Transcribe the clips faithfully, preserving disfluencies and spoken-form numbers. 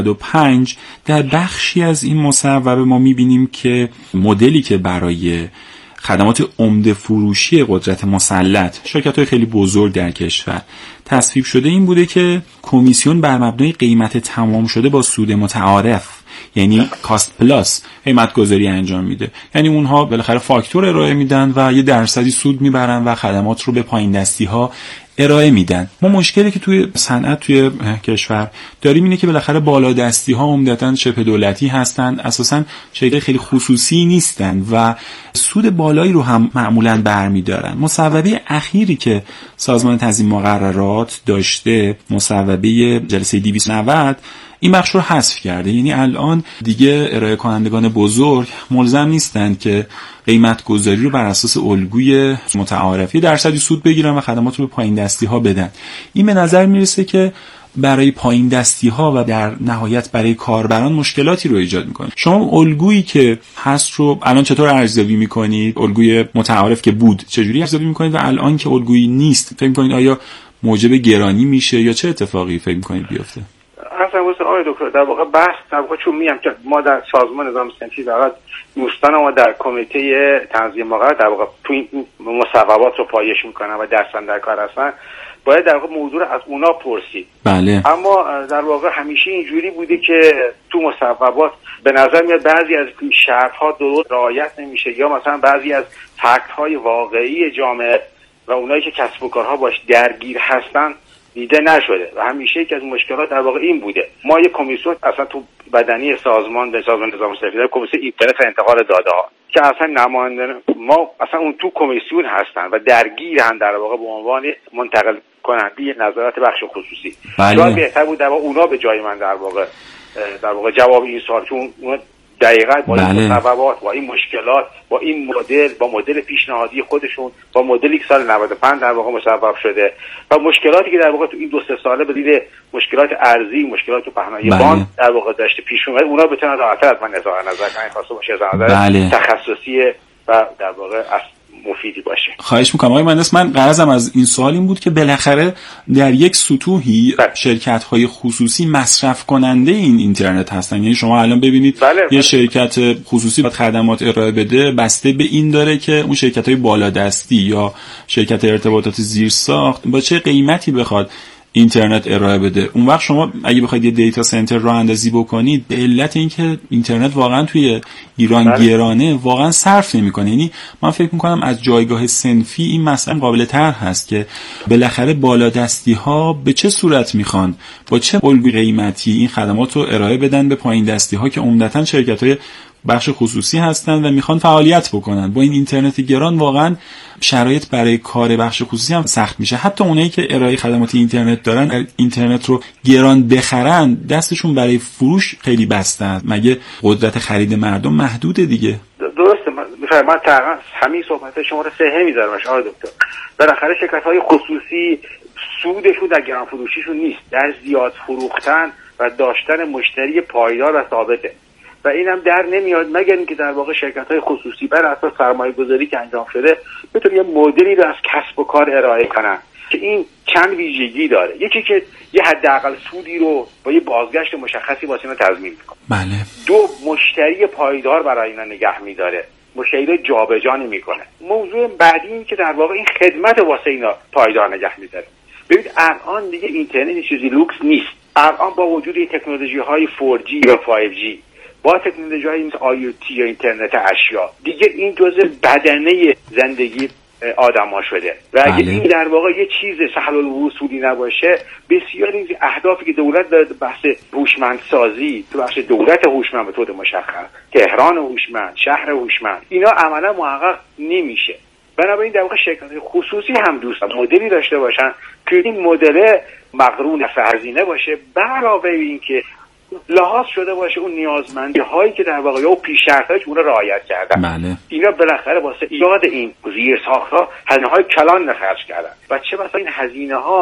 و پنج در بخشی از این مصوبه ما می‌بینیم که مدلی که برای خدمات عمده فروشی قدرت مسلط شرکت‌های خیلی بزرگ در کشور تصویب شده این بوده که کمیسیون بر مبنای قیمت تمام شده با سود متعارف، یعنی کاست پلاس، قیمت گذاری انجام میده. یعنی اونها بالاخره فاکتور ارائه میدن و یه درصدی سود میبرن و خدمات رو به پایین دستی ها ارائه میدن. ما مشکلی که توی صنعت توی کشور داریم اینه که بالاخره بالا دستی ها عمدتاً شبه دولتی هستن، اساساً شرکت خیلی خصوصی نیستن و سود بالایی رو هم معمولاً برمیدارن. مصوبه اخیری که سازمان تنظیم مقررات داشته، مصوبه جلسه دویست و نود، این بخش رو حذف کرده. یعنی الان دیگه ارائه کنندگان بزرگ ملزم نیستند که قیمت گذاری رو بر اساس الگوی متعارفی درصدی سود بگیرن و خدمات رو به پایین دستی ها بدن. این به نظر میرسه که برای پایین دستی ها و در نهایت برای کاربران مشکلاتی رو ایجاد میکنه. شما الگویی که هست رو الان چطور ارزیابی میکنید؟ الگوی متعارف که بود چجوری ارزیابی میکنید و الان که الگویی نیست فکر میکنید آیا موجب گرانی میشه یا چه اتفاقی فکر میکنید بیفته؟ اصلا واسه آقای دکتر در واقع بحث در واقع چون میام که ما در سازمان نظام صنفی فقط دوستان ما در کمیته تنظیم مقررات در واقع تو این مصوبات رو پایش میکنن و درسن در کار هستن، باید در واقع موضوع از اونا پرسید. بله. اما در واقع همیشه اینجوری بوده که تو مصوبات به نظر میاد بعضی از شرط ها درست رعایت نمیشه یا مثلا بعضی از فکت های واقعی جامعه و اونایی که کسب و کارها باش درگیر هستن دیده نشده و همیشه یکی از مشکلات در واقع این بوده. ما یک کمیسیون اصلا تو بدنی سازمان به سازمان نظام صنفی داریم، کمیسیون اینترنت و انتقال داده ها که اصلا نماینده ما اصلا اون تو کمیسیون هستن و درگیرن در واقع به عنوان منتقل کننده نظارت بخش خصوصی. شاید بهتر بود در واقع اونا به جای من در واقع در واقع جواب این سوال، چون اون دقیقاً با این مصوبات، با این مشکلات، با این مدل، با مدل پیشنهادی خودشون، با مدلی که سال نود و پنج در واقع مصوب شده و مشکلاتی که در واقع تو این دو سه ساله به دلیل مشکلات ارزی، مشکلات تو پهنای بانک در واقع داشته پیش اومد، اونا بتونن راحت‌تر از من اظهار نظر کنن، خواسته باشه اظهار نظر تخصصی و در واقع از مفیدی باشه. خواهش میکنم آقای مهندس. من غرضم از این سوال این بود که بالاخره در یک سطوحی شرکت‌های خصوصی مصرف کننده این اینترنت هستن. یعنی شما الان ببینید بله، یه بله. شرکت خصوصی باید خدمات ارائه بده، بسته به این داره که اون شرکت‌های بالادستی یا شرکت ارتباطات زیرساخت با چه قیمتی بخواد اینترنت ارائه بده. اون وقت شما اگه بخواید یه دیتا سنتر راه اندازی بکنید به علت اینکه اینترنت واقعا توی ایران بله. گرانه، واقعا صرف نمی‌کنه. یعنی من فکر می‌کنم از جایگاه صنفی این مسئله قابل طرح هست که بالاخره بالادستی‌ها به چه صورت می‌خوان، با چه الگوی قیمتی این خدمات رو ارائه بدن به پایین دستی‌ها که عمدتاً شرکت‌های بخش خصوصی هستن و میخوان فعالیت بکنن. با این اینترنت گران واقعا شرایط برای کار بخش خصوصی هم سخت میشه. حتی اونایی که ارائه خدمات اینترنت دارن، اینترنت رو گران بخرن، دستشون برای فروش خیلی بسته. مگه قدرت خرید مردم محدوده دیگه؟ درسته. من من تقریبا همین صحبت شما رو صحیح میذارم آقای دکتر. بالاخره شرکت‌های خصوصی سودشون در گران فروشیشون نیست، در زیاد فروختن و داشتن مشتری پایدار و ثابته. و اینم در نمیاد مگر اینکه در واقع شرکت‌های خصوصی بر اساس سرمایه‌گذاری که انجام شده بتونن یه مدلی رو از کسب و کار ارائه کنن که این چند ویژگی داره. یکی که یه حداقل سودی رو با یه بازگشت مشخصی واسه اینا تضمین میکنه. بله. دو، مشتری پایدار برای اینا نگه میداره، مشتری رو جابجا نمیکنه. موضوع بعدی این که در واقع این خدمت واسه اینا پایدار نگه میداره. ببینید الان دیگه اینترنت چیزی لوکس نیست. الان با وجود این تکنولوژی‌های فور جی و فایو جی، با تکنولوژی‌های مثل آی او تی یا اینترنت اشیا، دیگه این جزء بدنه زندگی آدم‌ها شده و اگه بله. این در واقع یه چیز سهل الوصولی نباشه، بسیاری از اهدافی که دولت داره بحث هوشمندسازی، تو بخش دولت هوشمند به طور مشخص، تهران هوشمند، شهر هوشمند، اینا عملا محقق نمیشه. بنابراین در واقع شرکت‌های خصوصی هم دوستان مدلی داشته باشن که این مدل مقرون هزینه باشه، علاوه این که لحاظ شده باشه اون نیازمندی هایی که در واقع او پیش شرطایی که اون رو رعایت کردن. بله. اینا بالاخره واسه ایجاد این زیر ساخت‌ها هزینه‌های کلان خرج کردن و چه بسا این هزینه‌ها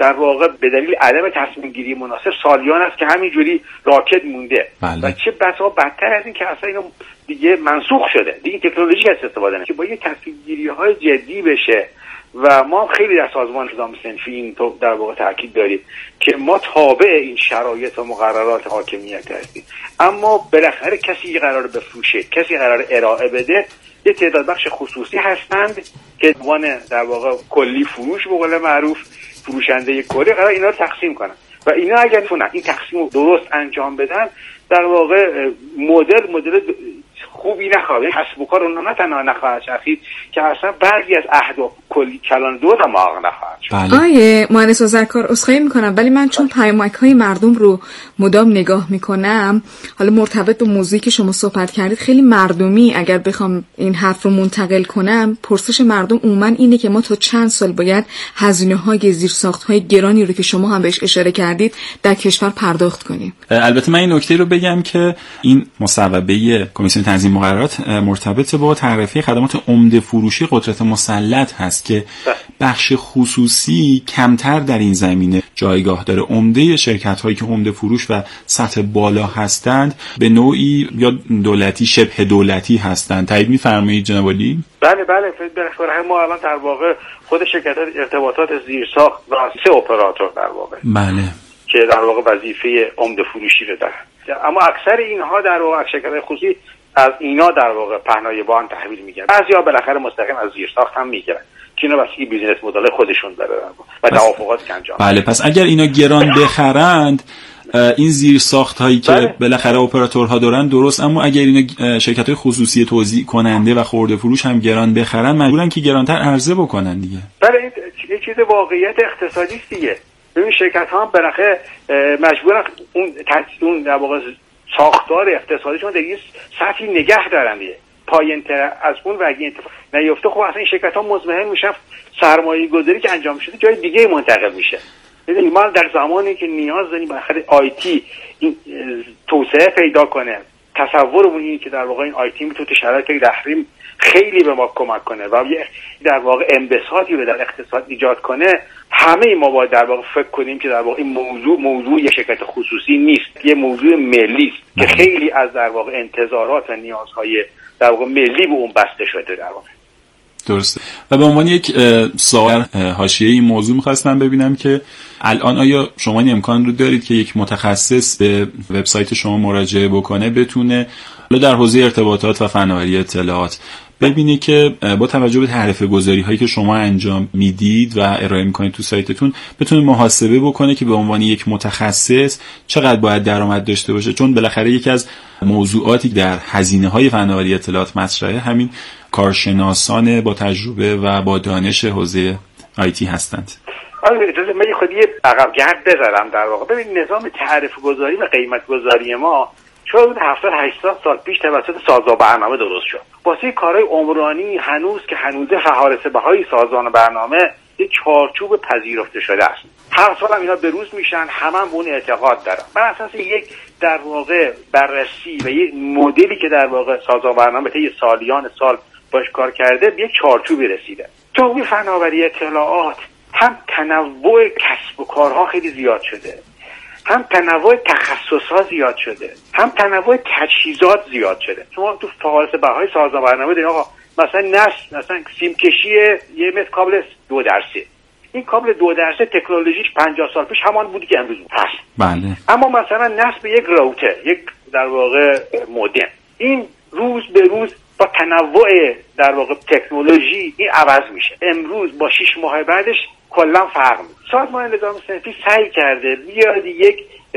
در واقع به دلیل عدم تصمیم گیری مناسب سالیان است که همینجوری راکت مونده. بله. و چه بسا بدتر از این که اصلا اینو دیگه منسوخ شده، دیگه تکنولوژی هست استفاده نمیشه، با یه تصمیم گیری های جدی بشه. و ما خیلی در سازمان نظام صنفی این تو در واقع تاکید داریم که ما تابع این شرایط و مقررات حاکمیت هستیم، اما بالاخره کسی قرار بفروشه، کسی قرار ارائه بده، یه تعداد بخش خصوصی هستند که عنوان در واقع کلی فروش به قول معروف فروشنده کلی قرار اینا رو تقسیم کنن و اینا اگر نه این تقسیم رو درست انجام بدن در واقع مدل مدل خوبی نخواهد، کسب و کار اونها نه تنها نخواهد چرخید که اصلا بعضی از اهداف کلی کلان دو هم محقق نخواهد شد. بله. آیه مهندس آذرکار عذرخواهی میکنم ولی من چون پیامک‌های مردم رو مدام نگاه میکنم، حالا مرتبط به موضوعی که شما صحبت کردید خیلی مردمی اگر بخوام این حرف رو منتقل کنم، پرسش مردم عموما اینه که ما تا چند سال باید هزینه‌های زیرساخت‌های گرانی رو که شما هم بهش اشاره کردید در کشور پرداخت کنیم. البته من این نکته رو بگم که این مصوبه کمیسیون تنظیم مقررات مرتبط با تعرفه خدمات عمده فروشی قدرت مسلط هست که بخش خصوصی کمتر در این زمینه جایگاه داره. عمده شرکت هایی که عمده فروش و سطح بالا هستند به نوعی یا دولتی شبه دولتی هستند. تایید می‌فرمایید جناب عالی؟ بله بله بالاخره ما الان در واقع خود شرکت ارتباطات زیرساخت و سه اپراتور در واقع بله که در واقع وظیفه عمده فروشی رو دارن، اما اکثر اینها در واقع شرکت‌های خصوصی از اینا در واقع پهنای بان تحویل میگیرن. بعضیا بالاخره مستقیم از زیرساخت هم میگیرن که اینا واسه بیزینس مدل خودشون داره و توافقات که انجام. بله پس اگر اینا گران بخرند این زیرساخت هایی که بله. بالاخره اپراتورها دارن درست، اما اگر اینا شرکت های خصوصی توزیع کننده و خرده فروش هم گران بخرن مجبورن که گرانتر عرضه بکنن دیگه. بله این یه چیز واقعیت اقتصادی است دیگه. ببین شرکت ها هم بالاخره مجبورن اون اون در واقع ساختار اقتصادیشون در یه سطحی نگه دارن دیگه، پایین‌تر از اون وگی اتفاق نیفته. خب اصلا این شرکت ها مزمحل میشن سرمایه گذاری که انجام شده جای دیگه منتقل میشه. یعنی ما در زمانی که نیاز داریم بالاخره آیتی این توسعه پیدا کنه، تصورمون اینه که در واقع این آیتی میتونه تو شرایط تحریم خیلی به ما کمک کنه و در واقع انبساطی رو در اقتصاد ایجاد کنه. همه ما باید در واقع فکر کنیم که در واقع این موضوع موضوع یه شرکت خصوصی نیست، یه موضوع ملی است که خیلی از در واقع انتظارات و نیازهای در واقع ملی به اون بسته شده در واقع. درسته. و به عنوان یک سوال حاشیه‌ای این موضوع می‌خواستم ببینم که الان آیا شما این امکان رو دارید که یک متخصص به وبسایت شما مراجعه بکنه، بتونه در حوزه ارتباطات و فناوری اطلاعات ببینی که با توجه به تعرفه گذاری هایی که شما انجام میدید و ارائه میکنید تو سایتتون بتونه محاسبه بکنه که به عنوان یک متخصص چقدر باید درآمد داشته باشه؟ چون بالاخره یکی از موضوعاتی در هزینه های فناوری اطلاعات مطرحه همین کارشناسان با تجربه و با دانش حوزه آیتی هستند. آره اجازه من خودی عقب گرد بذارم در واقع. ببین نظام تعرفه گذاری و قیمت گذاری ما شاید هفتاد هشتاد سال پیش توسط سازمان برنامه درست شد. واسه کارهای عمرانی هنوز که هنوزه فهارس بهای سازمان برنامه یک چارچوب پذیرفته شده است. هر سال هم اینا به روز میشن، همه هم به اون اعتقاد دارن. بر اساس یک در واقع بررسی و یک مدلی که در واقع سازمان برنامه طی سالیان سال باش کار کرده به یک چارچوبی رسیده. تو این فناوری اطلاعات هم تنوع کسب و کارها خیلی زیاد شده، هم تنوع تخصصات زیاد شده، هم تنوع تجهیزات زیاد شده. شما تو فهارس بهای سازمان برنامه دیدین آقا مثلا نصب مثلا سیم کشی یه متر کابل دو درصد، این کابل دو درصد تکنولوژیش پنجاه سال پیش همان بودی که امروز هست. بله. اما مثلا نصب یک راوتر، یک در واقع مودم، این روز به روز با تنوع در واقع تکنولوژی این عوض میشه. امروز با شش ماه بعدش کلا فرق میکنه. سازمان نظام صنفی سعی کرده بیاد یک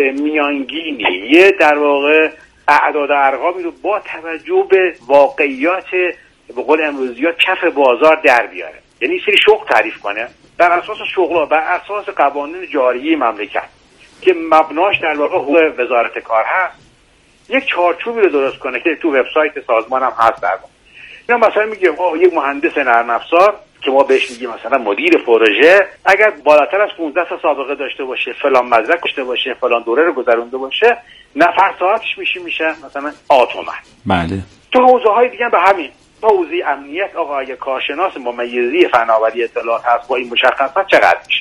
میانگینی، یه در واقع اعداد و ارقامی رو با توجه به واقعیات به قول امروزی ها کف بازار در بیاره. یعنی سری شغل تعریف کنه بر اساس شغل‌ها، بر اساس قوانین جاری مملکت که مبناش در واقع حقوق وزارت کار هست، یک چارچوبی رو درست کنه که تو وبسایت سازمان هم هست. در واقع اینا مثلا میگه آقا یک مهندس نرم افزار که ما بهش میگیم مثلا مدیر پروژه اگر بالاتر از پانزده سال سابقه داشته باشه، فلان مدرک داشته باشه، فلان دوره رو گذرونده باشه، نفر ساعتش میشه میشه مثلا آتومن. بله. تو حوزه‌های دیگه به همین حوزه امنیت آقا اگه کارشناس ممیزی فناوری اطلاعات هست با این مشخصات چقدر میشه؟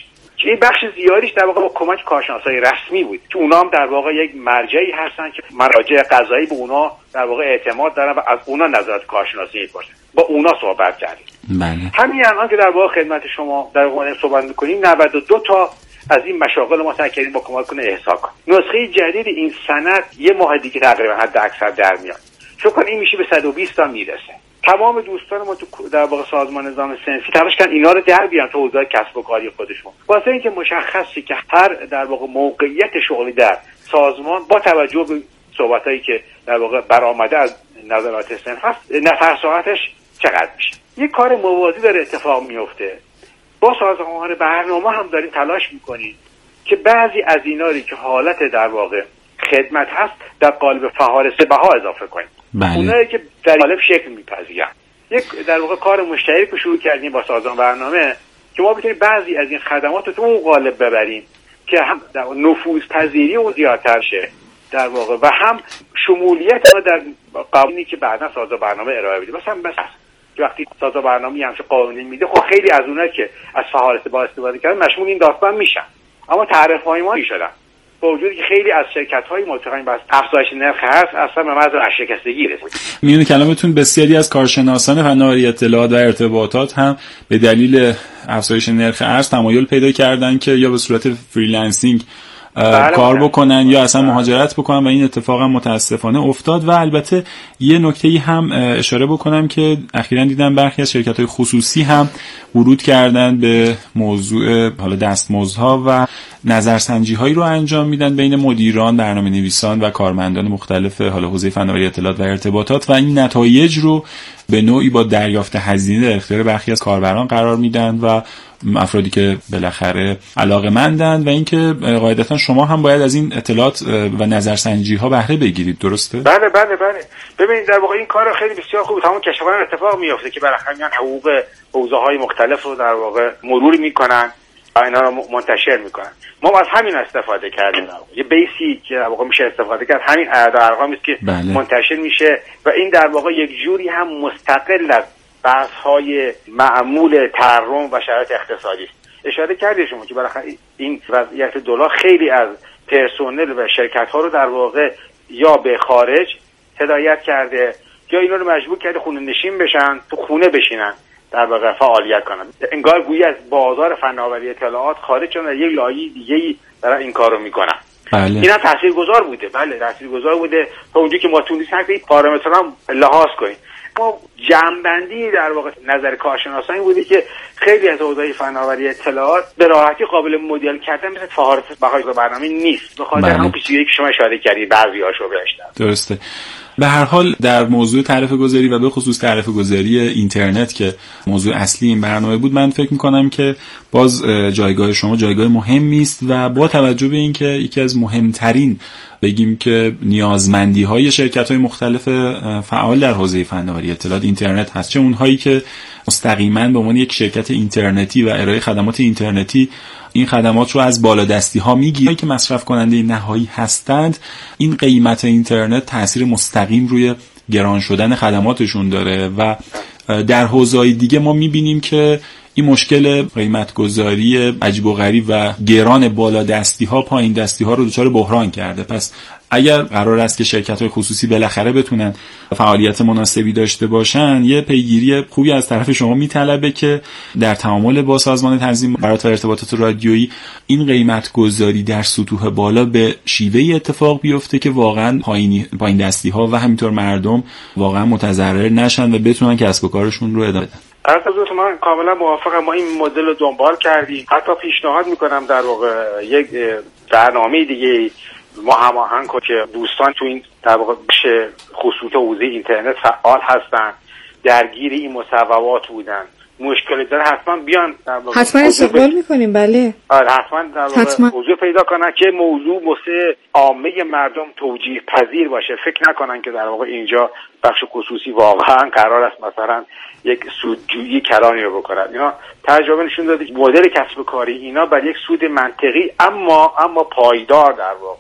این بخش زیادیش در واقع با کمک کارشناسای رسمی بود که اونا هم در واقع یک مرجعی هستن که مراجع قضایی به اونا در واقع اعتماد دارن و از اونا نظرات کارشناسی می‌پرسن. با اونا صحبت کردیم. بله. همین الان که در واقع خدمت شما در واقع صحبت می‌کنیم نود و دو تا از این مشاغل ما سعی کردیم با کمک کنه احصا کنیم. نسخه جدید این سند یه ماه دیگه تقریبا حد اکثر در میاد. فکر کنم این میشه به صد و بیست تا میرسه. تمام دوستان ما تو در واقع سازمان نظام صنفی تلاش کردن اینا رو در بیان تو حوزه کسب و کاری خودشون. واسه اینکه مشخصه که هر در واقع موقعیت شغلی در سازمان با توجه به صحبتایی که در واقع برآمده از نظرات صنف هست نفر ساعتش چقدر میشه. یه کار موازی داره اتفاق میفته. با سازمان برنامه هم داریم تلاش میکنیم که بعضی از اینا رو که حالت در واقع خدمت هست در قالب فهارس بها اضافه کنیم. بله. اونایی که در قالب شکل میپذیرن. یک در واقع کار مشترک رو شروع کردیم با سازمان برنامه که ما بتونیم بعضی از این خدمات رو تو اون قالب ببریم که هم نفوذ پذیری اون زیادتر شه در واقع و هم شمولیت ما در قوانینی که بعدا سازمان برنامه ارائه میده. مثلا مثلا وقتی سازمان برنامه همش قانونی میده خب خیلی از اونها که از فهارس با استفاده کردن مشمول این داستان میشن، اما تعرفه‌های ما میشدن با وجودی که خیلی از شرکت‌های متقاعد بس افزایش نرخ هست اصلا به مرز ورشکستگی رسید. میونه کلامتون بسیاری از کارشناسان فناوری اطلاعات و ارتباطات هم به دلیل افزایش نرخ ارز تمایل پیدا کردن که یا به صورت فریلنسینگ بله کار بکنن بله. یا اصلا مهاجرت بکنن و این اتفاق هم متاسفانه افتاد. و البته یه نکته‌ای هم اشاره بکنم که اخیراً دیدم برخی از شرکت‌های خصوصی هم ورود کردن به موضوع حالا دستمزدها و نظرسنجی‌هایی رو انجام میدن بین مدیران، برنامه‌نویسان و کارمندان مختلف حالا حوزه فناوری اطلاعات و ارتباطات و این نتایج رو به نوعی با دریافت هزینه در اختیار برخی از کاربران قرار میدن و افرادی که بالاخره علاقه‌مندن و اینکه قاعدتاً شما هم باید از این اطلاعات و نظرسنجی‌ها بهره بگیرید. درسته؟ بله بله بله. ببینید در واقع این کار خیلی بسیار خوب تمام کشورها اتفاق میفته که بالاخره میان حقوق حوزه‌های مختلف رو در واقع مرور میکنن و اینا رو منتشر میکنن. ما از همین استفاده کردیم. یه بیسی که در واقع میشه استفاده کرد همین اعداد ارقامی است که بله. منتشر میشه و این در واقع یک جوری هم مستقل از بحث‌های معمول تورم و شرایط اقتصادی است. اشاره کردید شما که بالاخره این وضعیت دلار خیلی از پرسنل و شرکت‌ها رو در واقع یا به خارج هدایت کرده یا اینا رو مجبور کرده خونه نشین بشن، تو خونه بشینن در واقع فعالیت کنن. انگار گویی از بازار فناوری اطلاعات خارج شدن و یک لایه دیگه‌ای دارن این کارو میکنن. بله. اینا تاثیرگذار بوده. بله تاثیرگذار بوده تا اونجایی که ما تونستیم این پارامترها لحاظ کنیم. ما جمع‌بندی در واقع نظر کارشناسان بوده که خیلی از حوزه‌های فناوری اطلاعات به راحتی قابل مدل کردن مثل فهارس بهای برنامه نیست. به خاطر همون پیچیدگی که شما اشاره کردید بعضی‌هاشو داشتن. درسته. به هر حال در موضوع تعرفه گذاری و به خصوص تعرفه گذاری اینترنت که موضوع اصلی این برنامه بود، من فکر میکنم که باز جایگاه شما جایگاه مهمی است و با توجه به اینکه یکی از مهمترین بگیم که نیازمندی های شرکت های مختلف فعال در حوزه فناوری اطلاعات اینترنت هست، چه اونهایی که مستقیما به عنوان یک شرکت اینترنتی و ارائه خدمات اینترنتی این خدمات رو از بالادستی ها میگیرن که مصرف کننده نهایی هستند، این قیمت اینترنت تاثیر مستقیم روی گران شدن خدماتشون داره و در حوزه‌های دیگه ما میبینیم که این مشکل قیمت گذاری عجیب و غریب و گران بالادستی ها پایین دستی ها رو دچار بحران کرده. پس اگر قرار است که شرکت‌های خصوصی بالاخره بتونن فعالیت مناسبی داشته باشن، یه پیگیری خوبی از طرف شما میطلبه که در تعامل با سازمان تنظیم برای ارتباطات رادیویی این قیمت گذاری در سطوح بالا به شیوهی اتفاق بیفته که واقعا پایین پایین دستی ها و همینطور مردم واقعا متضرر نشن و بتونن کسب و کارشون رو ادامه بدن. از دوست من کاملا موافقم. ما این مدل رو دنبال کردیم. حتی پیشنهاد میکنم در واقع یک برنامه دیگه ما هماهنگ کنیم که دوستان تو این در واقع بخش خصوصی حوزه اینترنت فعال هستن، درگیر این مصوبات بودن، مشکلی داره، حتما بیان حتما استقبال میکنیم. بله آره حتما در واقع موضوع پیدا کنن که موضوع واسه عامه مردم توجیه پذیر باشه. فکر نکنن که در واقع اینجا بخش خصوصی واقعا قرار است مثلا یک سودجویی کلانی رو بکنن. اینا تجربه نشون داده مدل کسب و کاری اینا بر یک سود منطقی اما اما پایدار در واقع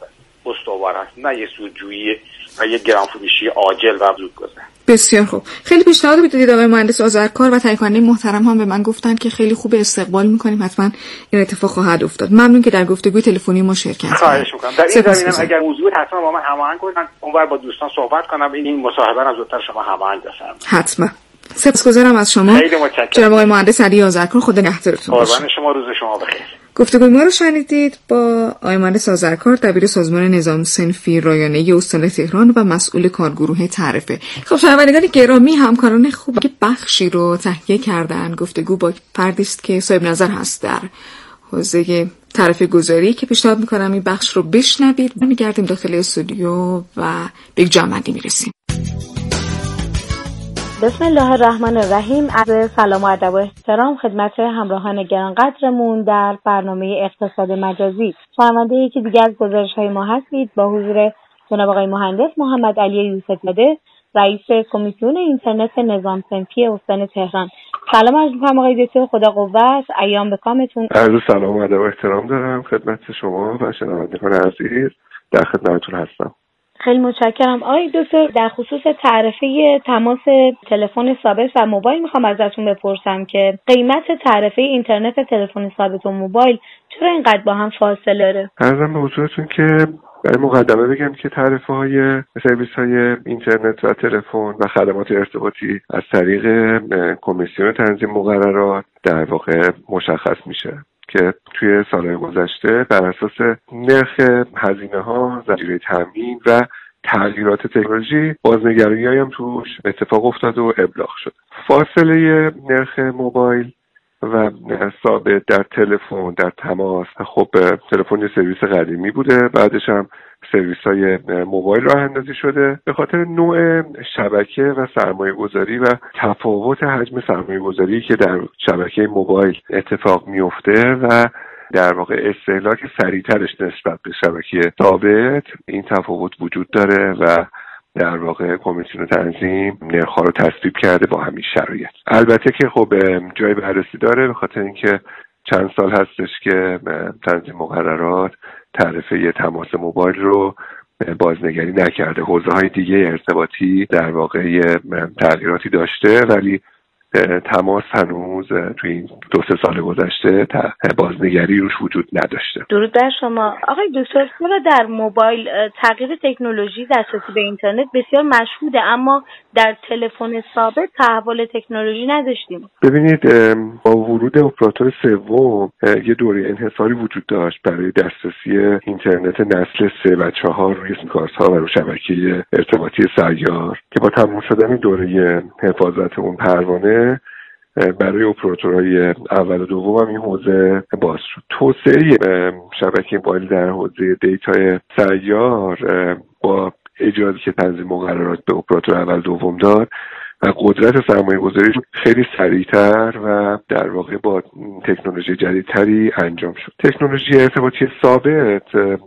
استوار است، نه یه سودجویی و یه گرانفروشی عاجل و زودگذر. بسیار خوب. خیلی پیشنهاد میدادید آقای مهندس آذرکار و تهیه کننده محترم هم به من گفتن که خیلی خوب استقبال میکنیم، حتما این اتفاق خواهد افتاد. ممنون که در گفتگوی تلفنی ما شرکت کردید. خواهش میکنم. در این زمینه اگر موضوع حتما با من هماهنگ کنن، اونور با دوستان صحبت کنم، این مصاحبه رو زودتر شما هماهنگ بفرمایید. حتما. سپاسگزارم از شما. خیلی متشکرم. جناب آقای مهندس علی آذرکار، خدا نگهدارتون باشه. قربان شما، روز شما بخیر. گفتگوی ما رو شنیدید با آقای مهندس آذرکار، دبیر سازمان نظام صنفی رایانه‌ای استان تهران و مسئول کارگروه تعرفه. خب شنوندگان گرامی، همکاران خوب که بخشی رو تهیه کردن. گفتگو با فردی است که صاحب نظر هست در حوزه تعرفه گذاری که پیشنهاد می‌کنم این بخش رو بشنوید. می‌گردیم داخل استودیو و به جمع‌بندی می‌رسیم. بسم الله الرحمن الرحیم. عرض سلام و ادب و احترام خدمت همراهان گرانقدرمون در برنامه اقتصاد مجازی. شنونده یکی دیگر از گزارش‌های ما هستید با حضور جناب آقای مهندس محمد علی یوسف‌زاده، رئیس کمیسیون اینترنت نظام صنفی استان تهران. سلام عرض می‌کنم آقای دکتر، خدا قوت، ایام به کامتون. عرض سلام و ادب و احترام دارم خدمت شما و شنوندگان عزیز، در خدمتتون هستم. خیلی متشکرم. آقای دکتر، در خصوص تعرفه تماس تلفن ثابت و موبایل میخوام ازتون بپرسم که قیمت تعرفه اینترنت تلفن ثابت و موبایل چرا اینقدر با هم فاصله داره؟ عرضم به حضورتون که برای مقدمه بگم که تعرفه های سرویس های اینترنت و تلفن و خدمات ارتباطی از طریق کمیسیون تنظیم مقررات در واقع مشخص میشه که توی سالهای گذشته بر اساس نرخ هزینه ها، ذخیره تامین و تغییرات تکنولوژی بازنگری‌هایی هم توش اتفاق افتاد و ابلاغ شد. فاصله نرخ موبایل و ثابت در تلفن، در تماس، خب تلفن سرویس قدیمی بوده، بعدش هم سرویس های موبایل راه اندازی شده. به خاطر نوع شبکه و سرمایه گذاری و تفاوت حجم سرمایه گذاری که در شبکه موبایل اتفاق میفته و در واقع استهلاک سریعترش نسبت به شبکه ثابت، این تفاوت وجود داره و در واقع کمیسیون تنظیم نرخ‌ها رو تصویب کرده با همین شرایط. البته که خب جای بررسی داره، به خاطر اینکه چند سال هستش که تنظیم مقررات تعرفه تماس موبایل رو بازنگری نکرده. حوزه‌های دیگه ارتباطی در واقع تغییراتی داشته، ولی تماس هنوز توی این دو سه سال گذشته بازنگری روش وجود نداشته. درود بر شما آقای دکتر. چرا در موبایل تغییر تکنولوژی دسترسی به اینترنت بسیار مشهوده، اما در تلفن ثابت تحول تکنولوژی نداشتیم؟ ببینید، با ورود اپراتور سوم یه دوره انحصاری وجود داشت برای دسترسی اینترنت نسل سه و چهار روی سیم‌کارت‌ها و رو شبکه ارتباطی سیار که با تموم شدن دوره حفاظت اون پروانه برای اپراتورهای اول و دوم هم این حوزه باز شد. توسعه شبکه موبایل در حوزه دیتای سیار با اجازه که تنظیم مقررات به اپراتور اول دوم داد و قدرت سرمایه گذاری خیلی سریعتر و در واقع با تکنولوژی جدیدتری انجام شد. تکنولوژی ارتباطی ثابت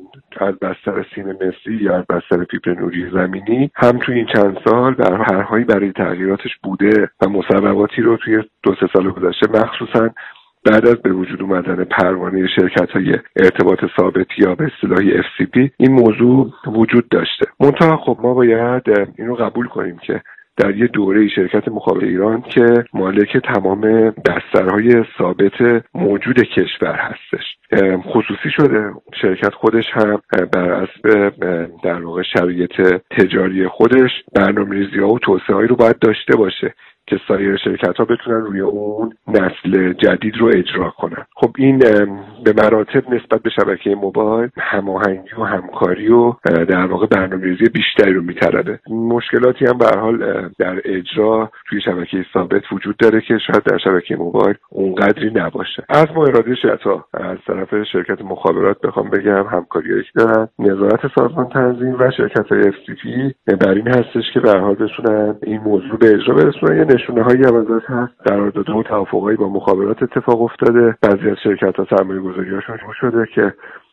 از بستر سیم مسی یا از بستر فیبر نوری زمینی هم توی این چند سال در پرهایی برای تغییراتش بوده و مصوباتی رو توی دو سه سال گذشته مخصوصاً بعد از به وجود اومدن پروانه شرکت‌های ارتباط ثابت یا به اصطلاح اف سی پی این موضوع وجود داشته. منتها خب ما باید اینو قبول کنیم که در یه دوره شرکت مخابرات ایران که مالک تمام بسترهای ثابت موجود کشور هستش خصوصی شده. شرکت خودش هم بر اساس در واقع شرایط تجاری خودش برنامه‌ریزی‌ها و توسعه‌ای رو باید داشته باشه که سایر شرکت‌ها بتونن روی اون نسل جدید رو اجرا کنن. خب این به مراتب نسبت به شبکه موبایل هماهنگی و همکاری و در واقع برنامه‌ریزی بیشتری رو می‌طلبه. مشکلاتی هم به هر حال در اجرا توی شبکه ثابت وجود داره که شاید در شبکه موبایل اونقدری نباشه. از ما اراده شرکت‌ها از طرف شرکت مخابرات بخوام بگم همکاریایی که دارن، نظارت سازمان تنظیم و شرکت‌های اف سی پی بر این هستش که به هر حال بتونن این موضوع به اجرا برسونن. نشونه‌هایی هم ازش هست، قراردادها و توافقایی با مخابرات اتفاق افتاده. بعضی از شرکت‌ها سرمایه‌گذاری‌هاشون شروع شده که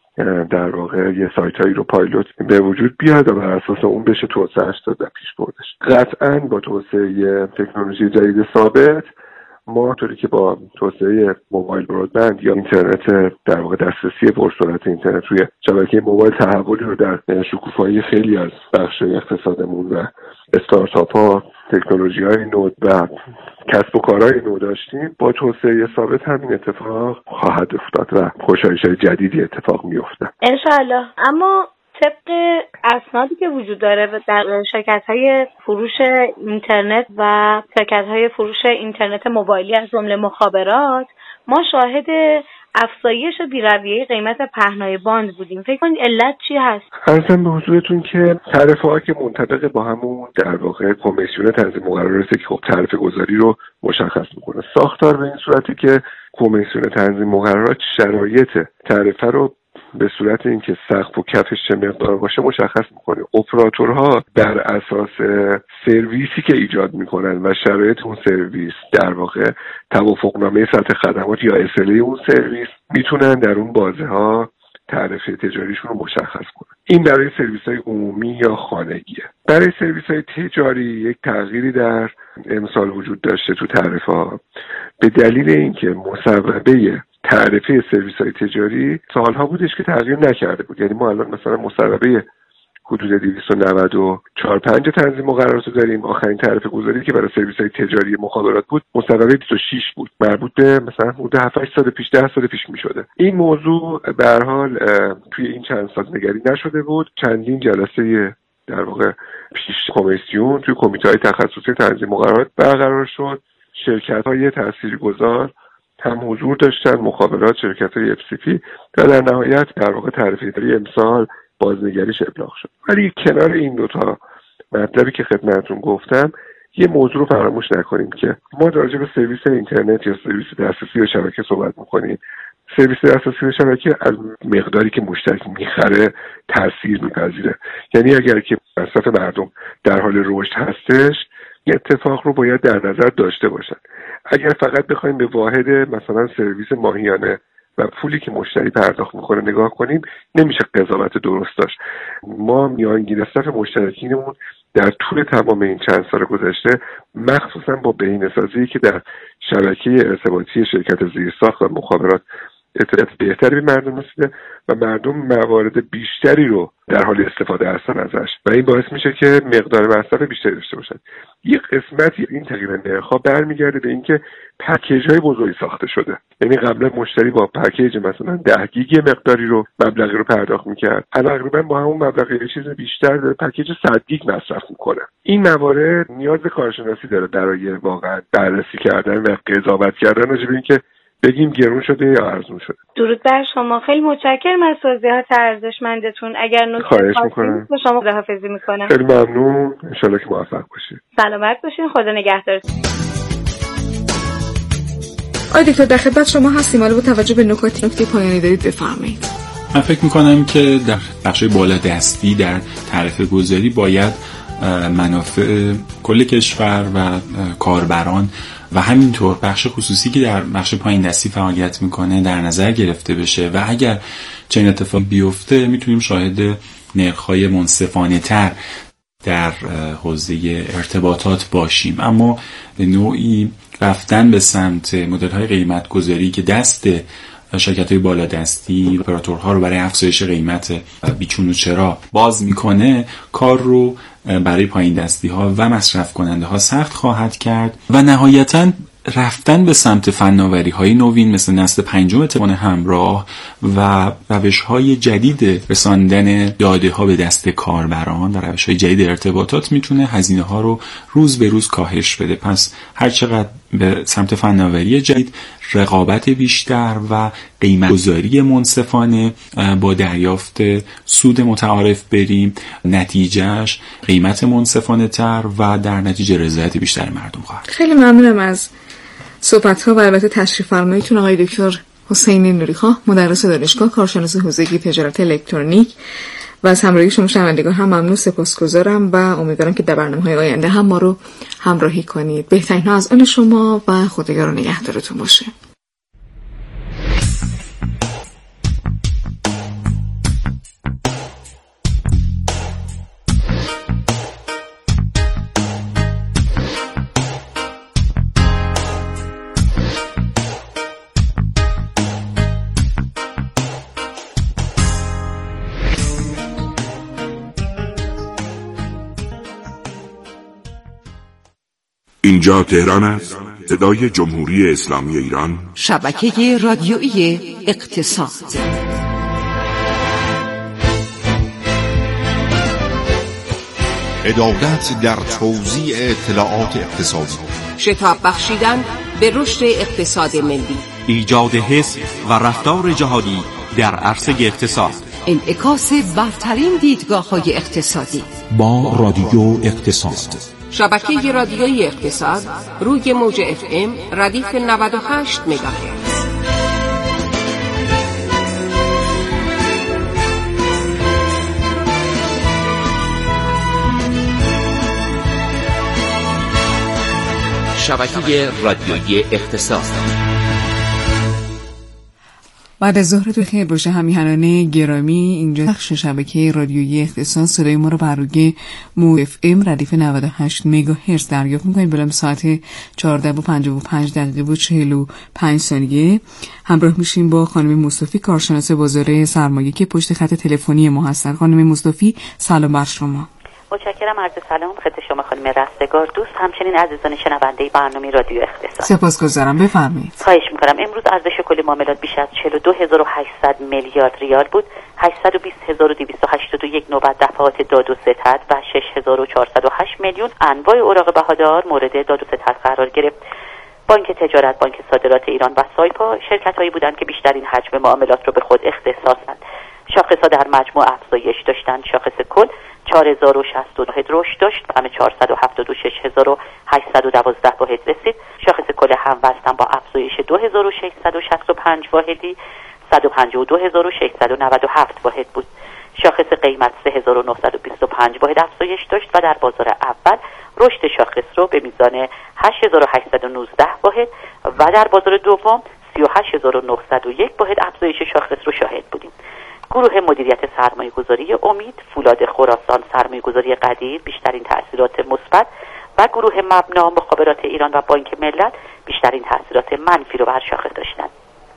در واقع یه سایتایی رو پایلوت به وجود بیاد و بر اساس اون بشه توسعه‌اش داد و پیش بردش. قطعاً با توسعه تکنولوژی جدید ثابت ما طوری که با توسعه موبایل برودبند یا اینترنت در واقع دسترسی پرسرعت اینترنت روی شبکه موبایل تحولی رو در شکوفایی خیلی از بخش‌های اقتصادمون و استارتاپ‌ها، تکنولوژی‌های نو و کسب و کارهای نو داشتیم، با توسعه ثابت همین اتفاق خواهد افتاد و گشایش‌های جدیدی اتفاق می‌افته ان شاءالله. اما طبق اسنادی که وجود داره در شرکت‌های فروش اینترنت و شرکت‌های فروش اینترنت موبایلی از جمله مخابرات، ما شاهد افزایش بی‌رویه قیمت پهنای باند بودیم. فکر کنید علت چی هست؟ عرضم به حضورتون که تعرفه‌ها که منطبق با همون در واقع کمیسیون تنظیم مقررات که خب تعرفه گذاری رو مشخص میکنه. ساختار به این صورتی که کمیسیون تنظیم مقررات شرایط تعرفه رو به صورت اینکه سقف و کفش چه مقدار باشه مشخص میکنه. اپراتورها بر اساس سرویسی که ایجاد میکنن و شرایط اون سرویس، در واقع توافقنامه سطح خدمات یا اصله اون سرویس، میتونن در اون بازه ها تعرفه تجاریشون رو مشخص کنن. این برای سرویس های عمومی یا خانگیه. برای سرویس های تجاری یک تغییری در امسال وجود داشته تو تعرفه ها به دلیل اینکه مصوبه تعرفه سرویس های تجاری سالها بودش که تغییر نکرده بود. یعنی ما الان مثلا مصوبه حدود دویست و نود و چهار پنج تنظیم مقررات داریم. آخرین تعرفه گذاری که برای سرویس های تجاری مخابرات بود مصوبه بیست و شش بود، مربوط به مثلا حدود هفت هشت سال پیش، ده سال پیش میشده. این موضوع به هر حال توی این چند سال نگری نشده بود. چندین جلسه در واقع پیش کمیسیون توی کمیته های تخصصی تنظیم مقررات برقرار شد. شرکت های تاثیرگذار هم حضور داشتن، مخابرات، شرکت های اف سی پی، و در نهایت در واقع تعرفه اداری امسال بازنگریش ابلاغ شد. ولی کنار این دوتا مطلبی که خدمتتون گفتم، یه موضوع رو فراموش نکنیم که ما راجع به سرویس اینترنت یا سرویس دسترسی به شبکه صحبت می‌کنیم. سرویس دسترسی به شبکه از مقداری که مشترک میخره تاثیر میپذیره. یعنی اگر که مصرف مردم در حال رشد هستش، این اتفاق رو باید در نظر داشته باشن. اگر فقط بخوایم به واحد مثلا سرویس ماهیانه و پولی که مشتری پرداخت میکنه نگاه کنیم، نمیشه قضاوت درست داشت. ما میانگین مصرف مشترکینمون در طول تمام این چند سال گذشته، مخصوصا با بهینه‌سازی که در شبکه ارتباطی شرکت زیرساخت و مخابرات اطلاعات بهتری به مردم رسیده و مردم موارد بیشتری رو در حال استفاده هستن ازش و این باعث میشه که مقدار مصرف بیشتری داشته باشن. یک قسمتی این تغییر نرخ‌ها برمیگرده به اینکه پکیج‌های بزرگی ساخته شده. یعنی قبلا مشتری با پکیج مثلا ده گیگ مقداری رو مبلغی رو پرداخت می‌کرد، الان تقریبا با همون مبلغ یه چیز بیشتر داره پکیج صد گیگ مصرف می‌کنه. این موارد نیاز به کارشناسی داره برای واقعا بررسی کردن و قضاوت کردن راجع به اینکه بگیم گرون شده یا ارزون شده. درود بر شما. خیلی متشکرم از توضیحات ارزشمندتون. اگر نکته خاصی با شما خداحافظی میکنم. خیلی ممنون. ان شاءالله که موفق باشید. سلامت باشین. خدا نگهدارتون. آقای دکتر در خدمت شما هستیم. حالا با توجه به نکاتی نکته پایانی دارید بفرمایید. من فکر میکنم که در بخش بالا دستی در تعرفه گذاری باید منافع کل کشور و کاربران و همینطور بخش خصوصی که در بخش پایین دستی فعالیت میکنه در نظر گرفته بشه و اگر چنین اتفاقی بیفته میتونیم شاهد نرخ‌های منصفانه تر در حوزه ارتباطات باشیم. اما به نوعی رفتن به سمت مدل‌های قیمت گذاری که دست شرکت‌های بالادستی اپراتورها رو برای افزایش قیمت بیچون و چرا باز میکنه، کار رو برای پایین دستی ها و مصرف کننده ها سخت خواهد کرد و نهایتاً رفتن به سمت فناوری های نوین مثل نسل پنجم تلفن همراه و روش های جدید رساندن داده ها به دست کاربران و روش های جدید ارتباطات میتونه هزینه ها رو روز به روز کاهش بده. پس هر چقدر به سمت فناوری جدید، رقابت بیشتر و قیمت گذاری منصفانه با دریافت سود متعارف بریم، نتیجهش قیمت منصفانه تر و در نتیجه رضایت بیشتر مردم خواهد. خیلی ممنونم از صحبت‌ها و البته تشریف فرماییتون آقای دکتر حسینی نوریخواه، مدرس دانشگاه، کارشناس حوزه تجارت الکترونیک و از همراهی شما شنوندگان هم ممنون، سپاسگزارم و امیدوارم که در برنامه‌های آینده هم ما رو همراهی کنید. بهترین ها از آن شما و خدایا رو نگهدارتون باشه. اینجا تهران است، صدای جمهوری اسلامی ایران، شبکه رادیویی اقتصاد. عدالت در توزیع اطلاعات اقتصادی، شتاب بخشیدن به رشد اقتصاد ملی، ایجاد حس و رفتار جهادی در عرصه اقتصاد، انعکاس برترین دیدگاه‌های اقتصادی با رادیو اقتصاد. شبکه رادیویی اقتصاد روی موج اف ام ردیف نود و هشت مگاهرتز. شبکه رادیویی اقتصاد. بعد از ظهر تو خیر باشه همیهنان گرامی. اینجا بخش شبکه رادیویی اقتصاد. صدای ما رو بر روی مو اف ام ردیف نود و هشت مگاهرتز دریافت می‌کنید. بلام ساعت چهارده و پنجاه و پنج دقیقه و چهل و پنج ثانیه همراه میشیم با خانم مصطفی، کارشناس بازار سرمایه که پشت خط تلفنی ما هستن. خانم مصطفی سلام بر شما. متشکرم. عرض سلام خدمت شما خانم رستگار دوست، همچنین عزیزان شنونده برنامه رادیو اقتصاد. سپاسگزارم، بفرمایید. خواهش می‌کنم. امروز ارزش کل معاملات بیش از چهل و دو هزار و هشتصد میلیارد ریال بود. هشتصد و بیست هزار و دویست و هشتاد و یک نوبت دفعات داد و ستد و شش هزار و چهارصد و هشت میلیون انواع اوراق بهادار مورد داد و ستد قرار گرفت. بانک تجارت، بانک صادرات ایران و سایپا شرکت‌هایی بودند که بیشترین حجم معاملات را به خود اختصاصاً. شاخص‌ها در مجموع افزایش داشتند. شاخص کل چهار هزار و شصت و واحد رشد داشت، همه چهارصد و هفتاد و شش هزار و هشتصد و دوازده واحد رسید. شاخص کل هموزن با افزایش دو هزار و ششصد و شصت و پنج واحدی صد و پنجاه و دو هزار و ششصد و نود و هفت واحد بود. شاخص قیمت سه هزار و نهصد و بیست و پنج واحد افزایش داشت و در بازار اول رشد شاخص رو به میزان هشت هزار و هشتصد و نوزده واحد و در بازار دوم سی و هشت هزار و نهصد و یک واحد افزایش شاخص رو شاهد بودیم. گروه مدیریت سرمایه گذاری امید، فولاد خراسان سرمایه گذاری قدیر بیشترین تأثیرات مثبت و گروه مبنا مخابرات ایران و بانک ملت بیشترین تأثیرات منفی رو بر شاخص داشتند.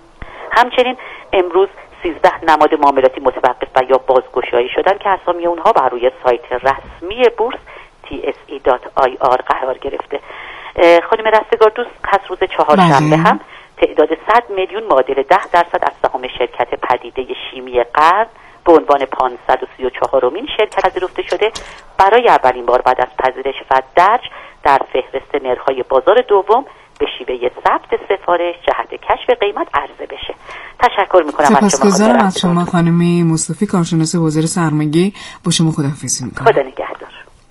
همچنین امروز سیزده نماد معاملاتی متوقف و یا بازگشایی شدند که اسامی اونها بر روی سایت رسمی بورس تی اس ای دات آی آر قرار گرفته. خانم رستگار دوست، پس روز چهارشنبه هم تعداد صد میلیون معادل ده درصد از سهام شرکت پدیده شیمی قرن به عنوان پانصد و سی و چهارمین شرکت پذیرفته شده برای اولین بار بعد از پذیرش و درج در فهرست نرخ‌های بازار دوم به شیوه ثبت سفارش جهت کشف قیمت عرضه بشه. تشکر می‌کنم از شما. سپاسگزارم از شما خانم مصطفی، کارشناس بازار سرمایه. با شما خداحافظی می‌کنم. خدا نگهدار.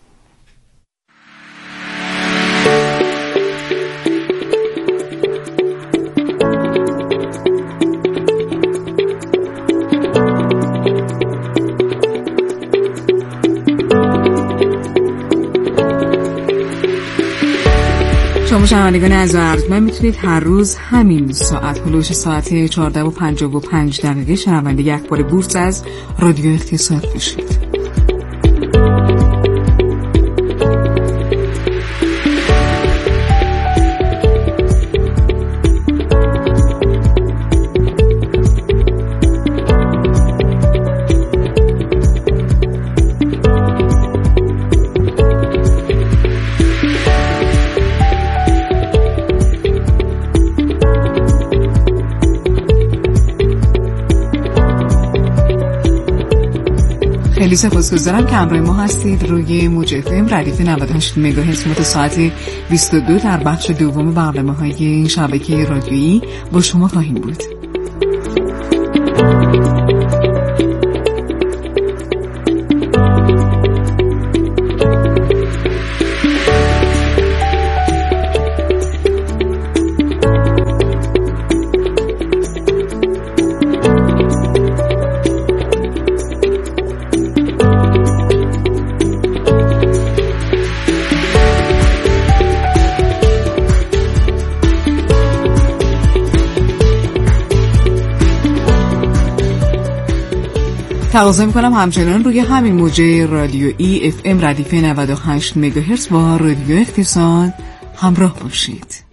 شما شنوندگان عزیز و ارجمند میتونید هر روز همین ساعت هلوش ساعت چهارده و پنجاه و پنج دقیقه شنونده اخبار بورس از رادیو اقتصاد بشید. خیلی سپاسگزارم که همراه ما هستید روی موج اف ام ردیف نود و هشت مگاهرتز تا ساعت بیست و دو در بخش دوم برنامه‌های این شبکه رادیویی با شما خواهیم بود. تقاضا میکنم همچنان روی همین موج رادیویی اف ام ردیف نود و هشت مگاهرتز با رادیو اقتصاد همراه باشید.